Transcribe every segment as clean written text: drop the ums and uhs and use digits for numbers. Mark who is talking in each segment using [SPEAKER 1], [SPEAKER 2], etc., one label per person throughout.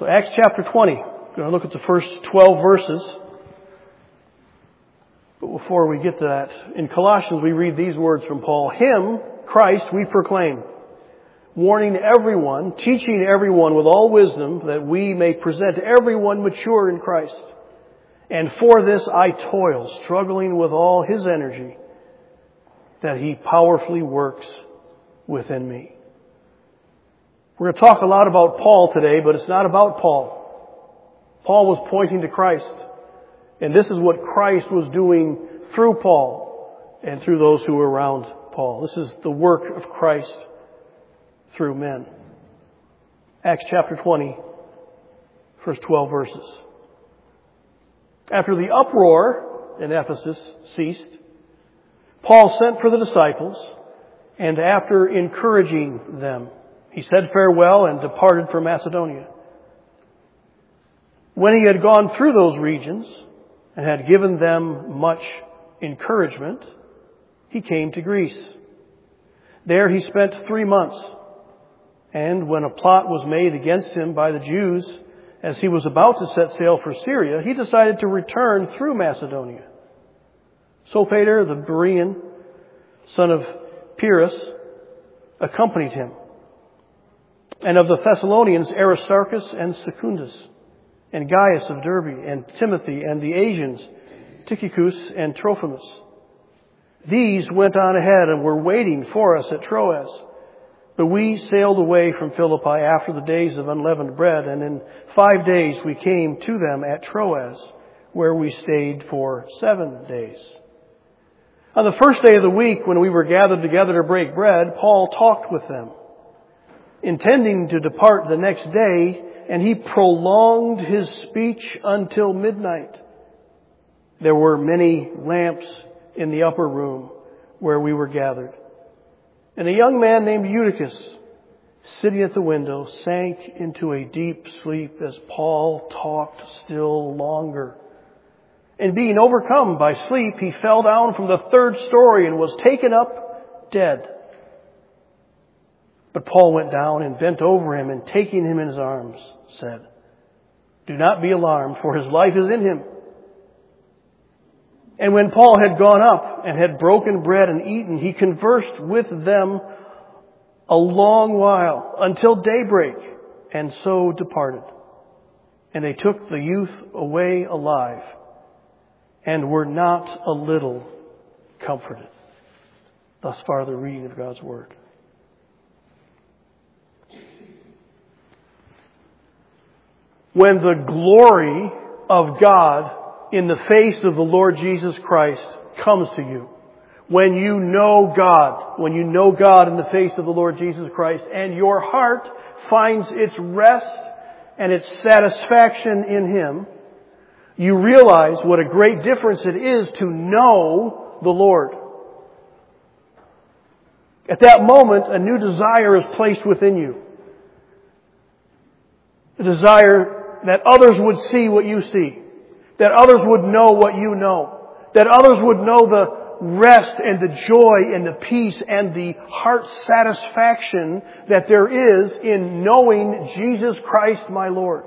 [SPEAKER 1] So Acts chapter 20. We're going to look at the first 12 verses. But before we get to that, in Colossians we read these words from Paul. Him, Christ, we proclaim, warning everyone, teaching everyone with all wisdom, that we may present everyone mature in Christ. And for this I toil, struggling with all His energy, that He powerfully works within me. We're going to talk a lot about Paul today, but it's not about Paul. Paul was pointing to Christ. And this is what Christ was doing through Paul and through those who were around Paul. This is the work of Christ through men. Acts chapter 20, first 12 verses. After the uproar in Ephesus ceased, Paul sent for the disciples, and after encouraging them, he said farewell and departed for Macedonia. When he had gone through those regions and had given them much encouragement, he came to Greece. There he spent 3 months, and when a plot was made against him by the Jews, as he was about to set sail for Syria, he decided to return through Macedonia. Sopater, the Berean, son of Pyrrhus, accompanied him. And of the Thessalonians, Aristarchus and Secundus, and Gaius of Derbe, and Timothy, and the Asians, Tychicus and Trophimus. These went on ahead and were waiting for us at Troas. But we sailed away from Philippi after the days of unleavened bread, and in 5 days we came to them at Troas, where we stayed for 7 days. On the first day of the week, when we were gathered together to break bread, Paul talked with them, intending to depart the next day, and he prolonged his speech until midnight. There were many lamps in the upper room where we were gathered. And a young man named Eutychus, sitting at the window, sank into a deep sleep as Paul talked still longer. And being overcome by sleep, he fell down from the 3rd story and was taken up dead. But Paul went down and bent over him, and taking him in his arms, said, "Do not be alarmed, for his life is in him." And when Paul had gone up and had broken bread and eaten, he conversed with them a long while, until daybreak, and so departed. And they took the youth away alive, and were not a little comforted. Thus far the reading of God's Word. When the glory of God in the face of the Lord Jesus Christ comes to you, when you know God in the face of the Lord Jesus Christ, and your heart finds its rest and its satisfaction in Him, you realize what a great difference it is to know the Lord. At that moment, a new desire is placed within you. A desire that others would see what you see. That others would know what you know. That others would know the rest and the joy and the peace and the heart satisfaction that there is in knowing Jesus Christ my Lord.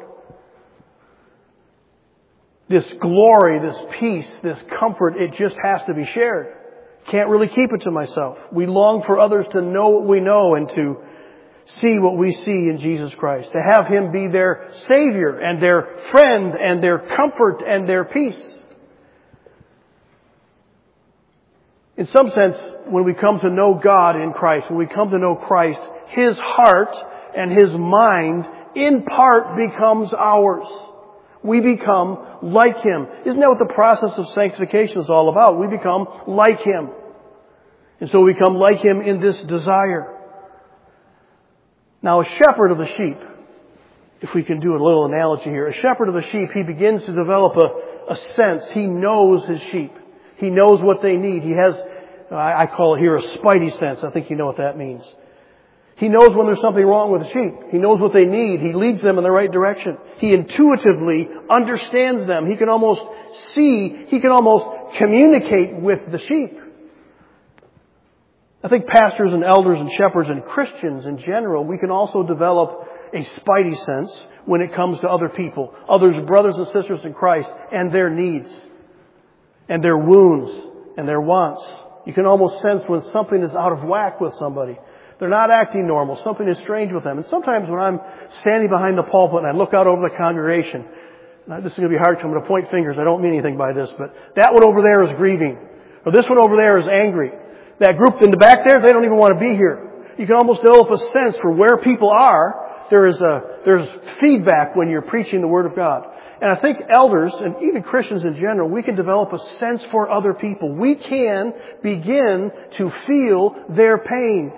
[SPEAKER 1] This glory, this peace, this comfort, it just has to be shared. Can't really keep it to myself. We long for others to know what we know and to see what we see in Jesus Christ. To have Him be their Savior and their friend and their comfort and their peace. In some sense, when we come to know God in Christ, when we come to know Christ, His heart and His mind in part becomes ours. We become like Him. Isn't that what the process of sanctification is all about? We become like Him. And so we become like Him in this desire. Now, a shepherd of the sheep, if we can do a little analogy here, a shepherd of the sheep, he begins to develop a sense. He knows his sheep. He knows what they need. He has, I call it here a spidey sense. I think you know what that means. He knows when there's something wrong with the sheep. He knows what they need. He leads them in the right direction. He intuitively understands them. He can almost see, he can almost communicate with the sheep. I think pastors and elders and shepherds and Christians in general, we can also develop a spidey sense when it comes to other people, others, brothers and sisters in Christ, and their needs, and their wounds, and their wants. You can almost sense when something is out of whack with somebody. They're not acting normal. Something is strange with them. And sometimes when I'm standing behind the pulpit and I look out over the congregation, this is going to be hard because I'm going to point fingers. I don't mean anything by this, but that one over there is grieving. Or this one over there is angry. That group in the back there, they don't even want to be here. You can almost develop a sense for where people are. There's feedback when you're preaching the Word of God. And I think elders, and even Christians in general, we can develop a sense for other people. We can begin to feel their pain.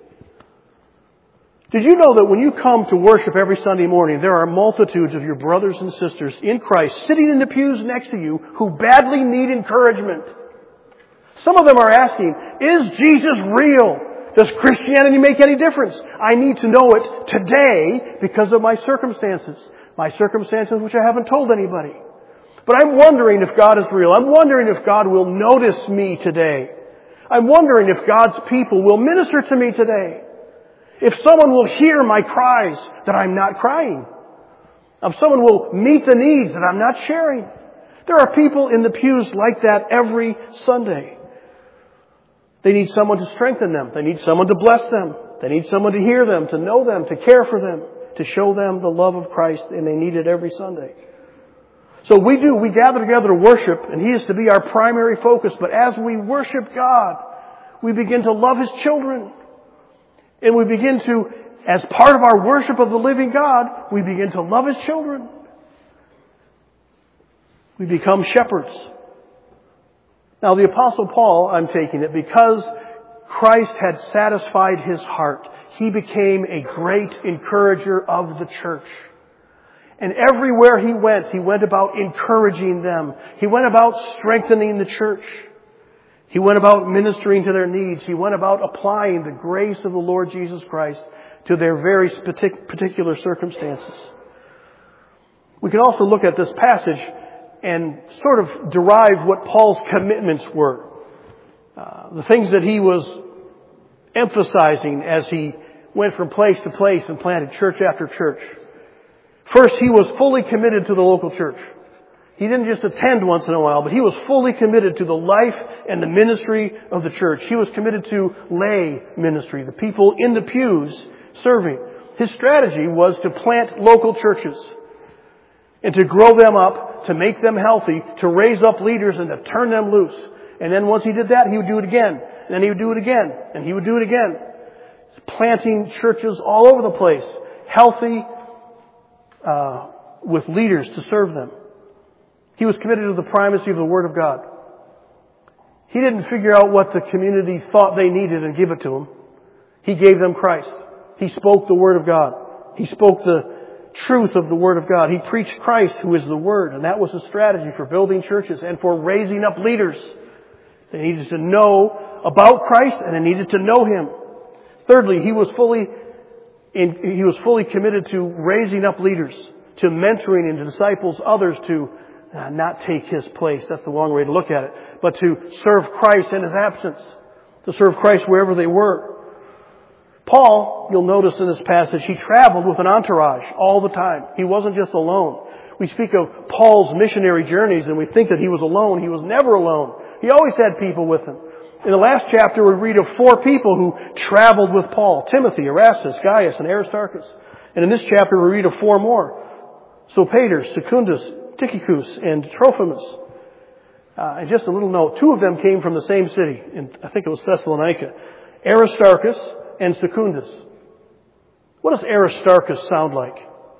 [SPEAKER 1] Did you know that when you come to worship every Sunday morning, there are multitudes of your brothers and sisters in Christ sitting in the pews next to you who badly need encouragement? Some of them are asking, is Jesus real? Does Christianity make any difference? I need to know it today because of my circumstances. My circumstances which I haven't told anybody. But I'm wondering if God is real. I'm wondering if God will notice me today. I'm wondering if God's people will minister to me today. If someone will hear my cries that I'm not crying. If someone will meet the needs that I'm not sharing. There are people in the pews like that every Sunday. They need someone to strengthen them. They need someone to bless them. They need someone to hear them, to know them, to care for them, to show them the love of Christ, and they need it every Sunday. So we gather together to worship, and He is to be our primary focus. But as we worship God, we begin to love His children. And we begin to, as part of our worship of the living God, we begin to love His children. We become shepherds. Now the Apostle Paul, I'm taking it, because Christ had satisfied his heart, he became a great encourager of the church. And everywhere he went about encouraging them. He went about strengthening the church. He went about ministering to their needs. He went about applying the grace of the Lord Jesus Christ to their very particular circumstances. We can also look at this passage and sort of derive what Paul's commitments were. The things that he was emphasizing as he went from place to place and planted church after church. First, he was fully committed to the local church. He didn't just attend once in a while, but he was fully committed to the life and the ministry of the church. He was committed to lay ministry, the people in the pews serving. His strategy was to plant local churches and to grow them up, to make them healthy, to raise up leaders and to turn them loose. And then once he did that, he would do it again. And then he would do it again. And he would do it again. Planting churches all over the place. Healthy, with leaders to serve them. He was committed to the primacy of the Word of God. He didn't figure out what the community thought they needed and give it to them. He gave them Christ. He spoke the Word of God. He spoke the truth of the Word of God. He preached Christ, who is the Word. And that was his strategy for building churches and for raising up leaders. They needed to know about Christ and they needed to know Him. Thirdly, he was fully committed to raising up leaders, to mentoring and to disciples others to not take his place. That's the wrong way to look at it. But to serve Christ in his absence. To serve Christ wherever they were. Paul, you'll notice in this passage, he traveled with an entourage all the time. He wasn't just alone. We speak of Paul's missionary journeys and we think that he was alone. He was never alone. He always had people with him. In the last chapter, we read of 4 people who traveled with Paul. Timothy, Erastus, Gaius, and Aristarchus. And in this chapter, we read of 4 more. Sopater, Secundus, Tychicus, and Trophimus. And just a little note, 2 of them came from the same city. I think it was Thessalonica. Aristarchus and Secundus. What does Aristarchus sound like?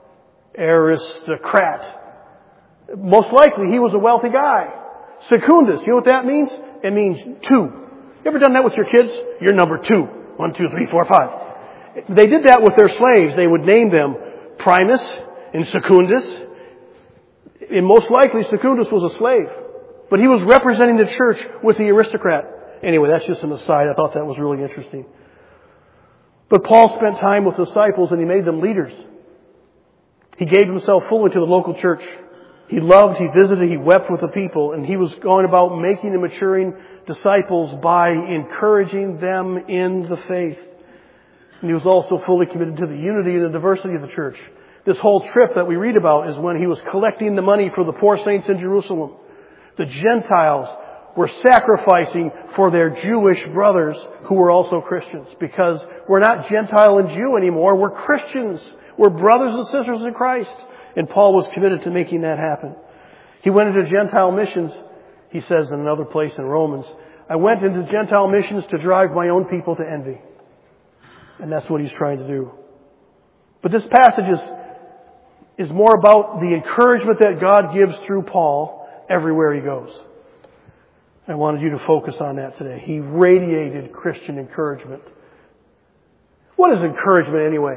[SPEAKER 1] Aristocrat. Most likely he was a wealthy guy. Secundus, you know what that means? It means 2. You ever done that with your kids? You're number 2. 1, 2, 3, 4, 5. They did that with their slaves. They would name them Primus and Secundus. And most likely Secundus was a slave. But he was representing the church with the aristocrat. Anyway, that's just an aside. I thought that was really interesting. But Paul spent time with disciples and he made them leaders. He gave himself fully to the local church. He loved, he visited, he wept with the people, and he was going about making and maturing disciples by encouraging them in the faith. And he was also fully committed to the unity and the diversity of the church. This whole trip that we read about is when he was collecting the money for the poor saints in Jerusalem. The Gentiles were sacrificing for their Jewish brothers who were also Christians, because we're not Gentile and Jew anymore. We're Christians. We're brothers and sisters in Christ. And Paul was committed to making that happen. He went into Gentile missions. He says in another place in Romans, I went into Gentile missions to drive my own people to envy. And that's what he's trying to do. But this passage is more about the encouragement that God gives through Paul everywhere he goes. I wanted you to focus on that today. He radiated Christian encouragement. What is encouragement anyway?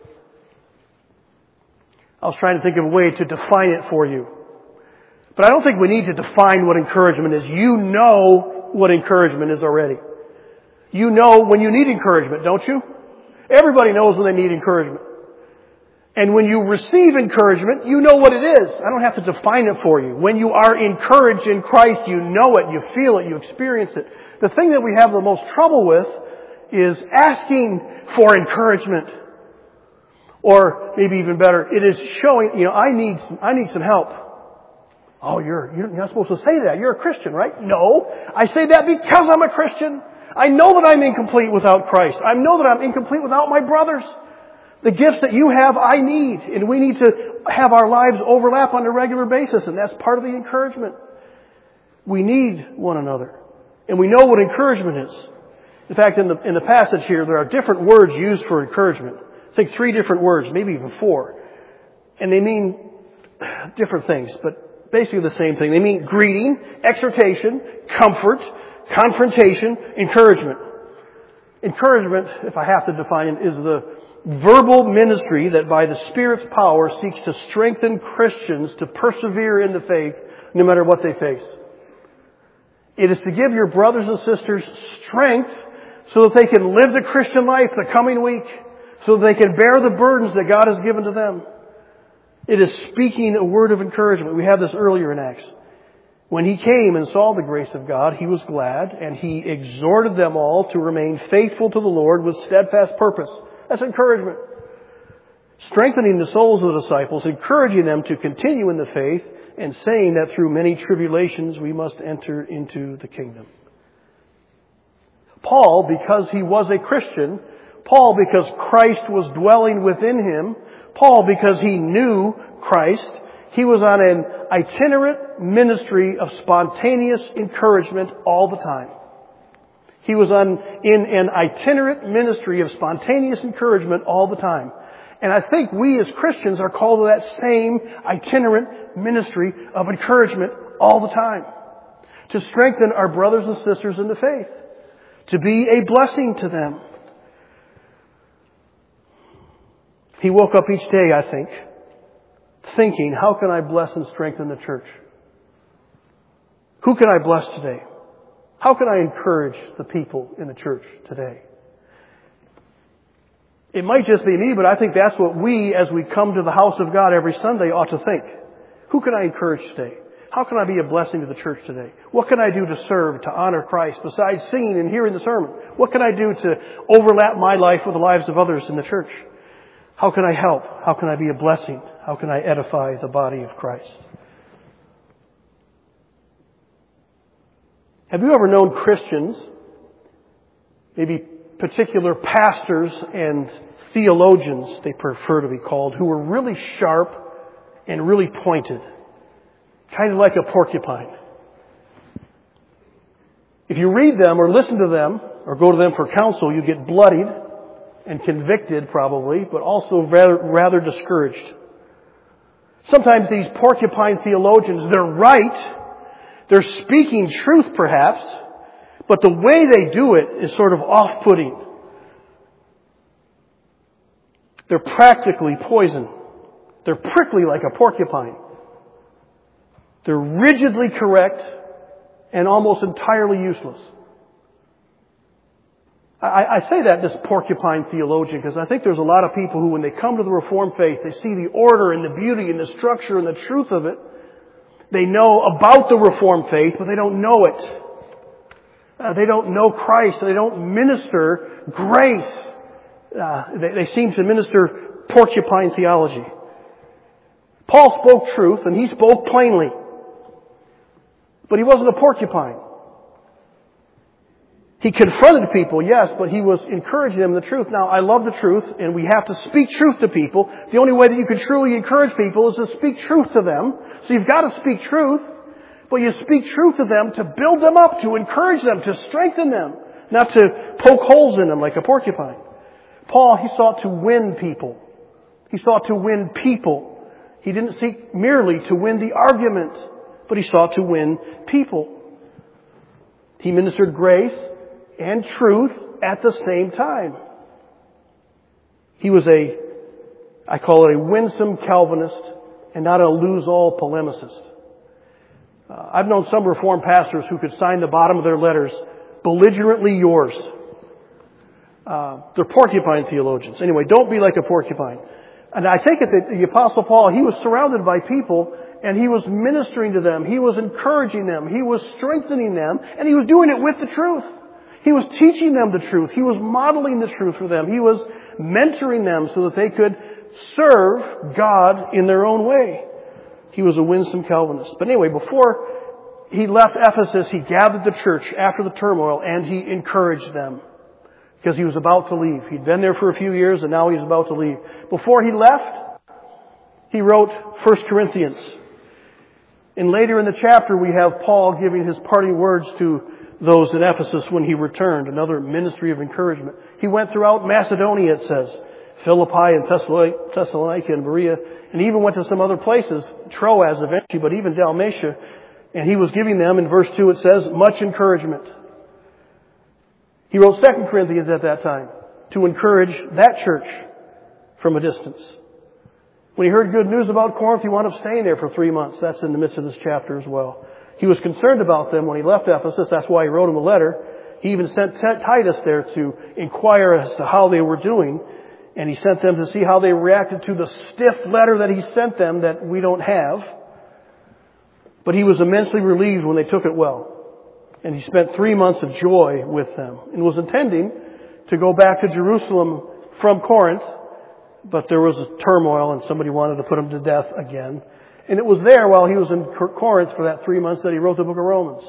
[SPEAKER 1] I was trying to think of a way to define it for you. But I don't think we need to define what encouragement is. You know what encouragement is already. You know when you need encouragement, don't you? Everybody knows when they need encouragement. And when you receive encouragement, you know what it is. I don't have to define it for you. When you are encouraged in Christ, you know it, you feel it, you experience it. The thing that we have the most trouble with is asking for encouragement. Or maybe even better, it is showing, I need some help. Oh, you're not supposed to say that. You're a Christian, right? No. I say that because I'm a Christian. I know that I'm incomplete without Christ. I know that I'm incomplete without my brothers. The gifts that you have, I need. And we need to have our lives overlap on a regular basis. And that's part of the encouragement. We need one another. And we know what encouragement is. In fact, in the passage here, there are different words used for encouragement. I think 3 different words, maybe even 4. And they mean different things, but basically the same thing. They mean greeting, exhortation, comfort, confrontation, encouragement. Encouragement, if I have to define it, is the verbal ministry that by the Spirit's power seeks to strengthen Christians to persevere in the faith no matter what they face. It is to give your brothers and sisters strength so that they can live the Christian life the coming week, so that they can bear the burdens that God has given to them. It is speaking a word of encouragement. We have this earlier in Acts. When he came and saw the grace of God, he was glad, and he exhorted them all to remain faithful to the Lord with steadfast purpose. That's encouragement. Strengthening the souls of the disciples, encouraging them to continue in the faith, and saying that through many tribulations we must enter into the kingdom. Paul, because he was a Christian, Paul, because Christ was dwelling within him, Paul, because he knew Christ, he was on an itinerant ministry of spontaneous encouragement all the time. He was in an itinerant ministry of spontaneous encouragement all the time. And I think we as Christians are called to that same itinerant ministry of encouragement all the time. To strengthen our brothers and sisters in the faith. To be a blessing to them. He woke up each day, I think, thinking, how can I bless and strengthen the church? Who can I bless today? How can I encourage the people in the church today? It might just be me, but I think that's what we, as we come to the house of God every Sunday, ought to think. Who can I encourage today? How can I be a blessing to the church today? What can I do to serve, to honor Christ, besides singing and hearing the sermon? What can I do to overlap my life with the lives of others in the church? How can I help? How can I be a blessing? How can I edify the body of Christ? Have you ever known Christians, maybe particular pastors and theologians, they prefer to be called, who were really sharp and really pointed, kind of like a porcupine? If you read them or listen to them or go to them for counsel, you get bloodied and convicted probably, but also rather discouraged. Sometimes these porcupine theologians, they're right. They're speaking truth perhaps, but the way they do it is sort of off-putting. They're practically poison. They're prickly like a porcupine. They're rigidly correct and almost entirely useless. I say that, this porcupine theologian, because I think there's a lot of people who, when they come to the Reformed faith, they see the order and the beauty and the structure and the truth of it, They know about the Reformed faith, but they don't know it. They don't know Christ. They don't minister grace. They seem to minister porcupine theology. Paul spoke truth, and he spoke plainly. But he wasn't a porcupine. He confronted people, yes, but he was encouraging them in the truth. Now, I love the truth, and we have to speak truth to people. The only way that you can truly encourage people is to speak truth to them. So you've got to speak truth, but you speak truth to them to build them up, to encourage them, to strengthen them, not to poke holes in them like a porcupine. Paul, he sought to win people. He sought to win people. He didn't seek merely to win the argument, but he sought to win people. He ministered grace and truth at the same time. He was I call it a winsome Calvinist and not a lose-all polemicist. I've known some Reformed pastors who could sign the bottom of their letters, belligerently yours. They're porcupine theologians. Anyway, don't be like a porcupine. And I take it that the Apostle Paul, he was surrounded by people and he was ministering to them. He was encouraging them. He was strengthening them. And he was doing it with the truth. He was teaching them the truth. He was modeling the truth for them. He was mentoring them so that they could serve God in their own way. He was a winsome Calvinist. But anyway, before he left Ephesus, he gathered the church after the turmoil and he encouraged them because he was about to leave. He'd been there for a few years and now he's about to leave. Before he left, he wrote 1 Corinthians. And later in the chapter, we have Paul giving his parting words to those in Ephesus when he returned, another ministry of encouragement. He went throughout Macedonia, it says, Philippi and Thessalonica and Berea, and he even went to some other places, Troas eventually, but even Dalmatia, and he was giving them, in verse 2 it says, much encouragement. He wrote 2 Corinthians at that time to encourage that church from a distance. When he heard good news about Corinth, he wound up staying there for 3 months. That's in the midst of this chapter as well. He was concerned about them when he left Ephesus. That's why he wrote them a letter. He even sent Titus there to inquire as to how they were doing. And he sent them to see how they reacted to the stiff letter that he sent them that we don't have. But he was immensely relieved when they took it well. And he spent 3 months of joy with them and was intending to go back to Jerusalem from Corinth. But there was a turmoil and somebody wanted to put him to death again. And it was there while he was in Corinth for that 3 months that he wrote the book of Romans.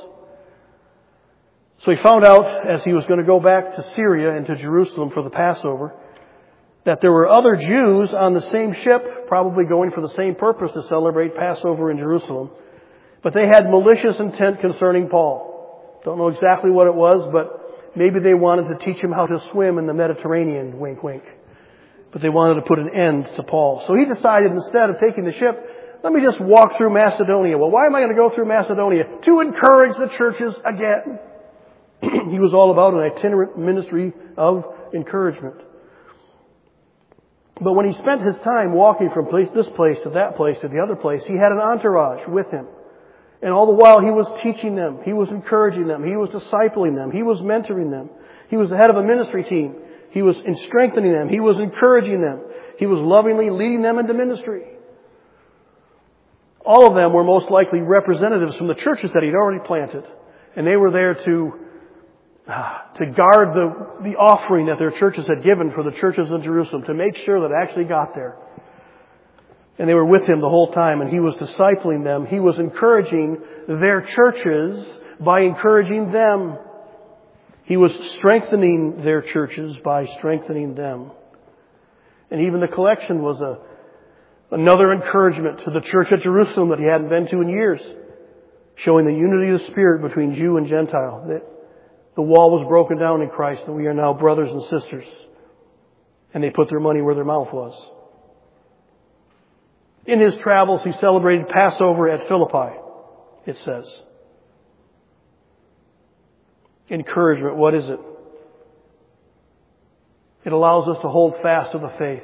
[SPEAKER 1] So he found out as he was going to go back to Syria and to Jerusalem for the Passover that there were other Jews on the same ship, probably going for the same purpose to celebrate Passover in Jerusalem. But they had malicious intent concerning Paul. Don't know exactly what it was, but maybe they wanted to teach him how to swim in the Mediterranean, wink, wink. But they wanted to put an end to Paul. So he decided instead of taking the ship, let me just walk through Macedonia. Well, why am I going to go through Macedonia? To encourage the churches again. He was all about an itinerant ministry of encouragement. But when he spent his time walking from this place to that place to the other place, he had an entourage with him. And all the while he was teaching them. He was encouraging them. He was discipling them. He was mentoring them. He was the head of a ministry team. He was strengthening them. He was encouraging them. He was lovingly leading them into ministry. All of them were most likely representatives from the churches that he'd already planted. And they were there to guard the offering that their churches had given for the churches in Jerusalem, to make sure that it actually got there. And they were with him the whole time, and he was discipling them. He was encouraging their churches by encouraging them. He was strengthening their churches by strengthening them. And even the collection was another encouragement to the church at Jerusalem that he hadn't been to in years, showing the unity of the Spirit between Jew and Gentile, that the wall was broken down in Christ and we are now brothers and sisters. And they put their money where their mouth was. In his travels, he celebrated Passover at Philippi, it says. Encouragement, what is it? It allows us to hold fast to the faith,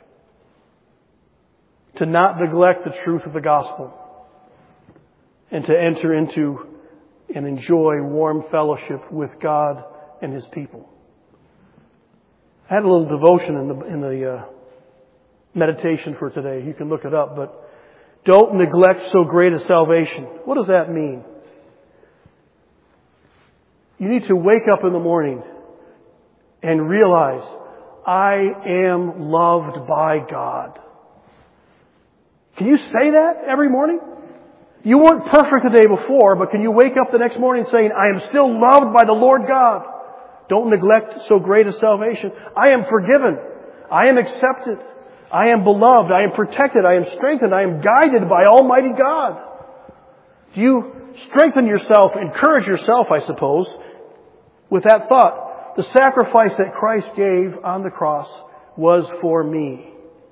[SPEAKER 1] to not neglect the truth of the gospel, and to enter into and enjoy warm fellowship with God and His people. I had a little devotion in the meditation for today. You can look it up, but Don't neglect so great a salvation. What does that mean? You need to wake up in the morning and realize, I am loved by God. Can you say that every morning? You weren't perfect the day before, but can you wake up the next morning saying, I am still loved by the Lord God? Don't neglect so great a salvation. I am forgiven. I am accepted. I am beloved. I am protected. I am strengthened. I am guided by Almighty God. Do you strengthen yourself, encourage yourself, I suppose, with that thought? The sacrifice that Christ gave on the cross was for me.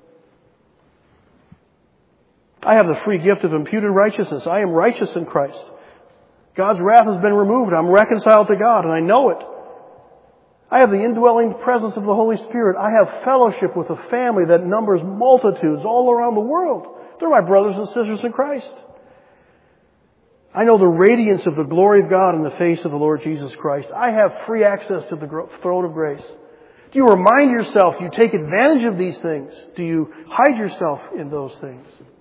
[SPEAKER 1] I have the free gift of imputed righteousness. I am righteous in Christ. God's wrath has been removed. I'm reconciled to God, and I know it. I have the indwelling presence of the Holy Spirit. I have fellowship with a family that numbers multitudes all around the world. They're my brothers and sisters in Christ. I know the radiance of the glory of God in the face of the Lord Jesus Christ. I have free access to the throne of grace. Do you remind yourself, do you take advantage of these things? Do you hide yourself in those things?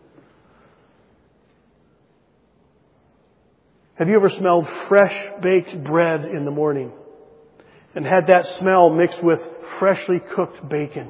[SPEAKER 1] Have you ever smelled fresh baked bread in the morning and had that smell mixed with freshly cooked bacon?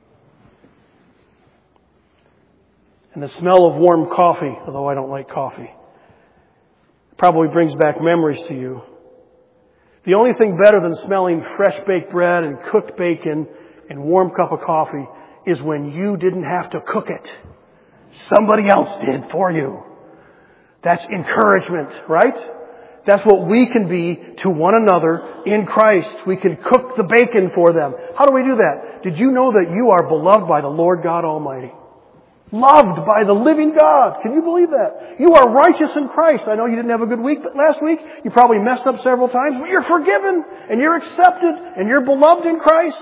[SPEAKER 1] And the smell of warm coffee, although I don't like coffee, probably brings back memories to you. The only thing better than smelling fresh baked bread and cooked bacon and warm cup of coffee is when you didn't have to cook it. Somebody else did for you. That's encouragement, right? That's what we can be to one another in Christ. We can cook the bacon for them. How do we do that? Did you know that you are beloved by the Lord God Almighty? Loved by the living God. Can you believe that? You are righteous in Christ. I know you didn't have a good week last week. You probably messed up several times, but you're forgiven and you're accepted and you're beloved in Christ.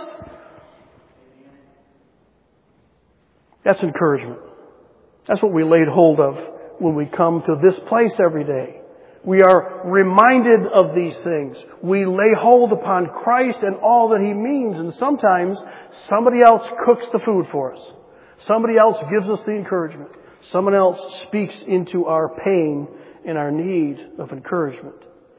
[SPEAKER 1] That's encouragement. That's what we laid hold of when we come to this place every day. We are reminded of these things. We lay hold upon Christ and all that He means. And sometimes somebody else cooks the food for us. Somebody else gives us the encouragement. Someone else speaks into our pain and our need of encouragement.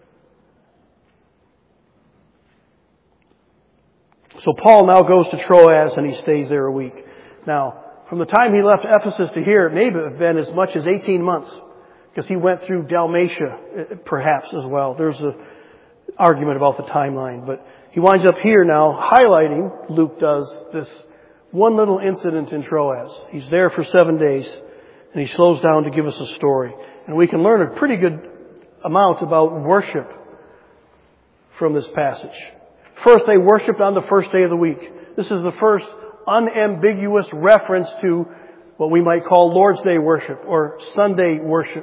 [SPEAKER 1] So Paul now goes to Troas and he stays there a week. Now, from the time he left Ephesus to here, it may have been as much as 18 months. Because he went through Dalmatia, perhaps, as well. There's an argument about the timeline. But he winds up here now highlighting, Luke does, this one little incident in Troas. He's there for 7 days, and he slows down to give us a story. And we can learn a pretty good amount about worship from this passage. First, they worshiped on the first day of the week. This is the first unambiguous reference to what we might call Lord's Day worship or Sunday worship.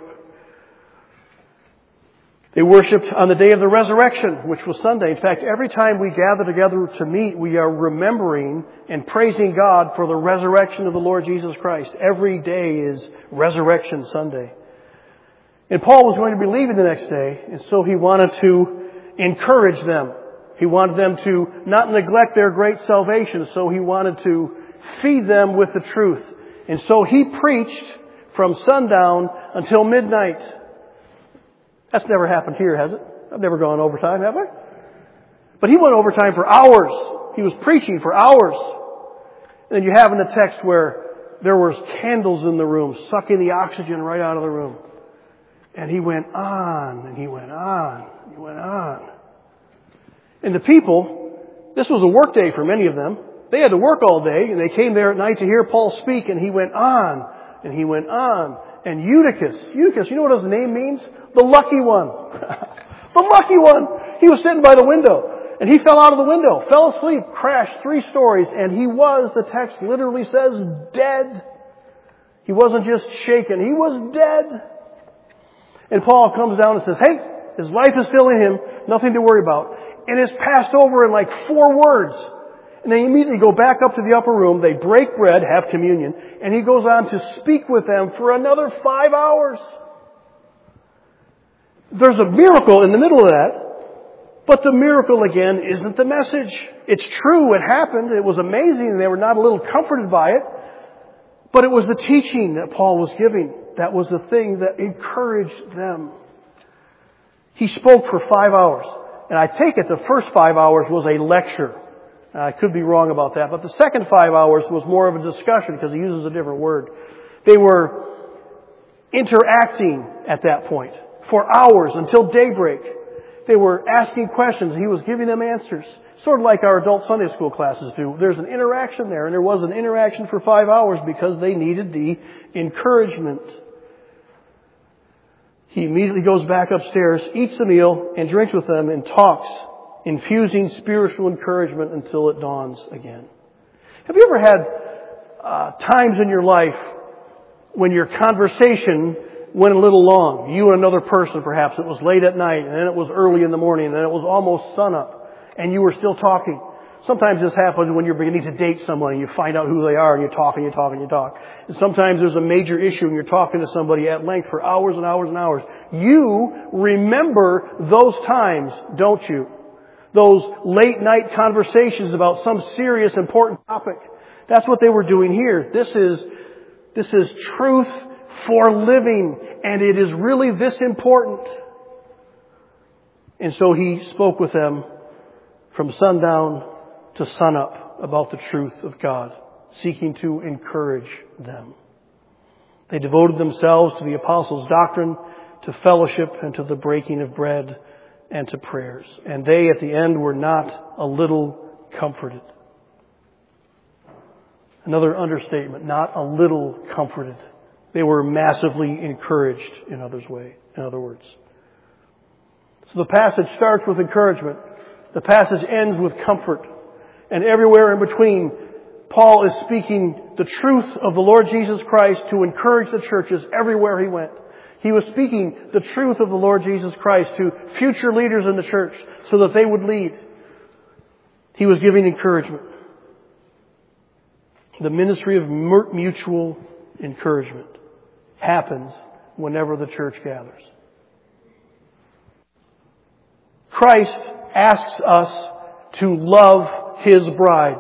[SPEAKER 1] They worshipped on the day of the resurrection, which was Sunday. In fact, every time we gather together to meet, we are remembering and praising God for the resurrection of the Lord Jesus Christ. Every day is Resurrection Sunday. And Paul was going to be leaving the next day, and so he wanted to encourage them. He wanted them to not neglect their great salvation, so he wanted to feed them with the truth. And so he preached from sundown until midnight. That's never happened here, has it? I've never gone overtime, have I? But he went overtime for hours. He was preaching for hours. And then you have in the text where there was candles in the room, sucking the oxygen right out of the room. And he went on, and he went on, and he went on. And the people, this was a work day for many of them. They had to work all day, and they came there at night to hear Paul speak, and he went on, and he went on. And Eutychus, you know what his name means? The lucky one. The lucky one. He was sitting by the window, and he fell out of the window, fell asleep, crashed 3 stories, and he was, the text literally says, dead. He wasn't just shaken, he was dead. And Paul comes down and says, hey, his life is still in him, nothing to worry about. And it's passed over in like 4 words. And they immediately go back up to the upper room, they break bread, have communion, and he goes on to speak with them for another 5 hours. There's a miracle in the middle of that, but the miracle again isn't the message. It's true, it happened, it was amazing, and they were not a little comforted by it. But it was the teaching that Paul was giving that was the thing that encouraged them. He spoke for 5 hours. And I take it the first 5 hours was a lecture. I could be wrong about that. But the second 5 hours was more of a discussion because he uses a different word. They were interacting at that point for hours until daybreak. They were asking questions. He was giving them answers. Sort of like our adult Sunday school classes do. There's an interaction there. And there was an interaction for 5 hours because they needed the encouragement. He immediately goes back upstairs, eats the meal, and drinks with them and talks, infusing spiritual encouragement until it dawns again. Have you ever had times in your life when your conversation went a little long? You and another person, perhaps. It was late at night, and then it was early in the morning, and then it was almost sunup, and you were still talking. Sometimes this happens when you're beginning to date someone and you find out who they are and you talk and you talk and you talk. And sometimes there's a major issue and you're talking to somebody at length for hours and hours and hours. You remember those times, don't you? Those late night conversations about some serious important topic. That's what they were doing here. This is truth for living, and it is really this important. And so he spoke with them from sundown to sunup about the truth of God, seeking to encourage them. They devoted themselves to the apostles' doctrine, to fellowship, and to the breaking of bread, and to prayers. And they, at the end, were not a little comforted. Another understatement, not a little comforted. They were massively encouraged, in other words. So the passage starts with encouragement. The passage ends with comfort. And everywhere in between, Paul is speaking the truth of the Lord Jesus Christ to encourage the churches everywhere he went. He was speaking the truth of the Lord Jesus Christ to future leaders in the church so that they would lead. He was giving encouragement. The ministry of mutual encouragement happens whenever the church gathers. Christ asks us to love His bride,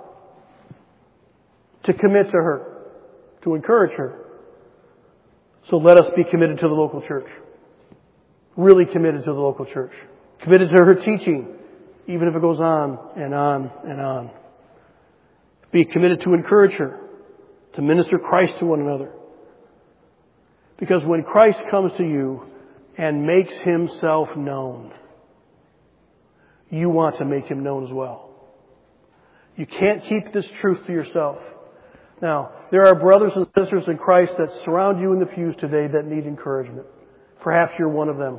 [SPEAKER 1] to commit to her, to encourage her. So let us be committed to the local church. Really committed to the local church. Committed to her teaching, even if it goes on and on and on. Be committed to encourage her, to minister Christ to one another. Because when Christ comes to you and makes Himself known, you want to make Him known as well. You can't keep this truth to yourself. Now, there are brothers and sisters in Christ that surround you in the pews today that need encouragement. Perhaps you're one of them.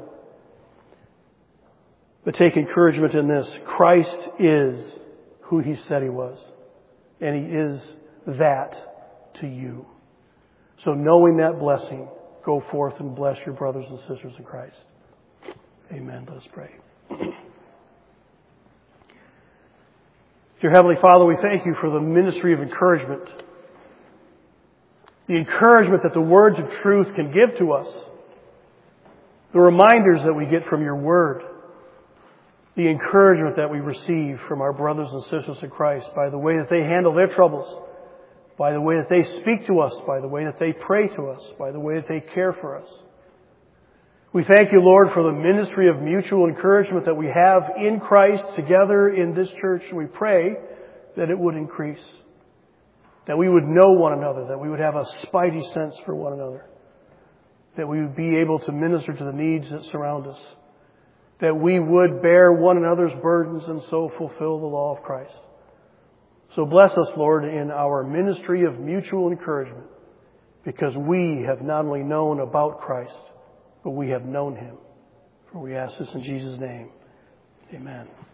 [SPEAKER 1] But take encouragement in this. Christ is who He said He was. And He is that to you. So knowing that blessing, go forth and bless your brothers and sisters in Christ. Amen. Let us pray. Dear Heavenly Father, we thank You for the ministry of encouragement. The encouragement that the words of truth can give to us. The reminders that we get from Your Word. The encouragement that we receive from our brothers and sisters in Christ by the way that they handle their troubles, by the way that they speak to us, by the way that they pray to us, by the way that they care for us. We thank You, Lord, for the ministry of mutual encouragement that we have in Christ together in this church. We pray that it would increase, that we would know one another, that we would have a spidey sense for one another, that we would be able to minister to the needs that surround us, that we would bear one another's burdens and so fulfill the law of Christ. So bless us, Lord, in our ministry of mutual encouragement, because we have not only known about Christ, but we have known Him. For we ask this in Jesus' name. Amen.